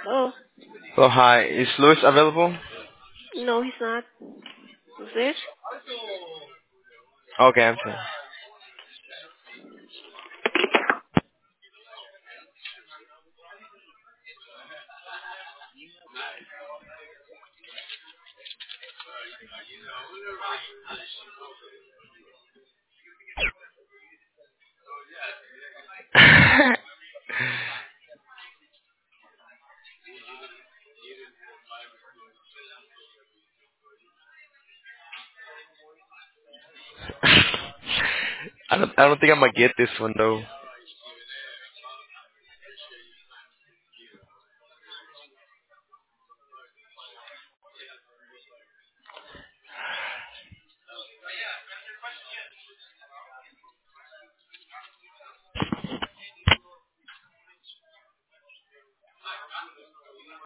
Oh, Hello, hi. Is Louis available? no, he's not. Is it? Okay, I'm sorry. I don't think I'm gonna get this one though.